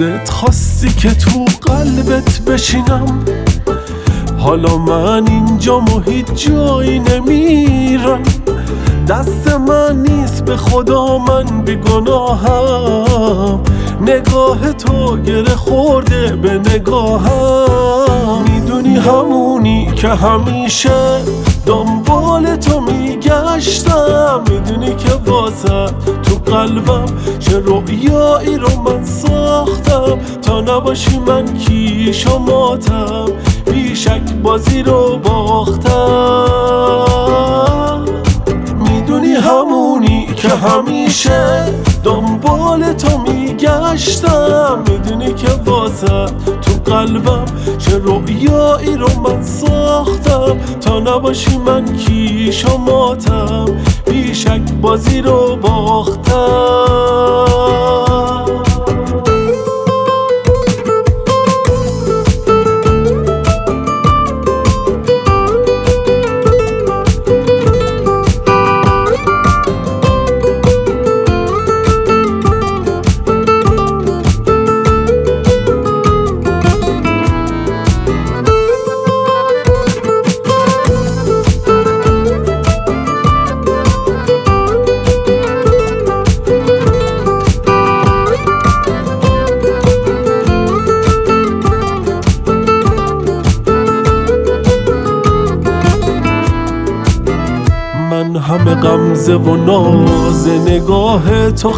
خودت خواستی که تو قلبت بشینم، حالا من اینجا هیچ جایی نمیرم. دست من نیست به خدا من بیگناهم، نگاه تو گره خورده به نگاهم. میدونی همونی که همیشه دنبال تو میگشتم، میدونی که واسه تو قلبم چه رویایی رو من ساختم. تا نباشی من کیش و ماتم، بیشک بازی رو باختم. میدونی همونی که همیشه دنبال تو میگشتم، میدونی که واسه تو قلبم چه رویایی رو من ساختم. تا نباشی من کیش و ماتم، بیشک بازی رو باختم. من همه غمزه و ناز نگاه تو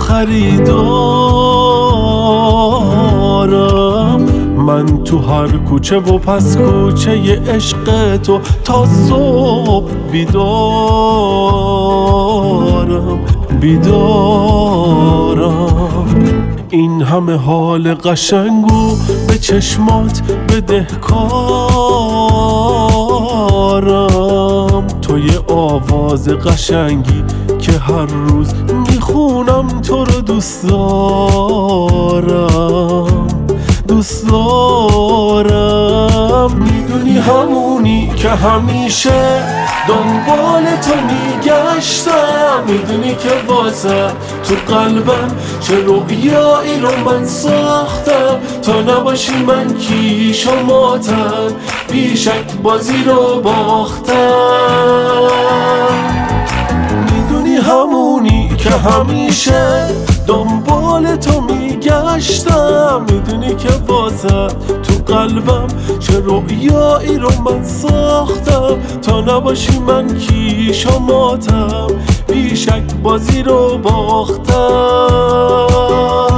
خریدارم، من تو هر کوچه و پس کوچه عشق تو تا صبح بیدارم. این همه حال قشنگو به چشمات بدهکارم، تو یه آواز قشنگی که هر روز میخونم تو رو دوست دارم. میدونی همونی که همیشه دنبال تو میگشتم، میدونی که واسه تو قلبم چه رویایی رو من ساختم. تا نباشی من کیش و ماتم، بیشک بازی رو باختم. میدونی همونی که همیشه دنبال تو میگشتم، میدونی که واسه تو قلبم چه رویایی رو من ساختم. تا نباشی من کیش و ماتم، بیشک بازی رو باختم.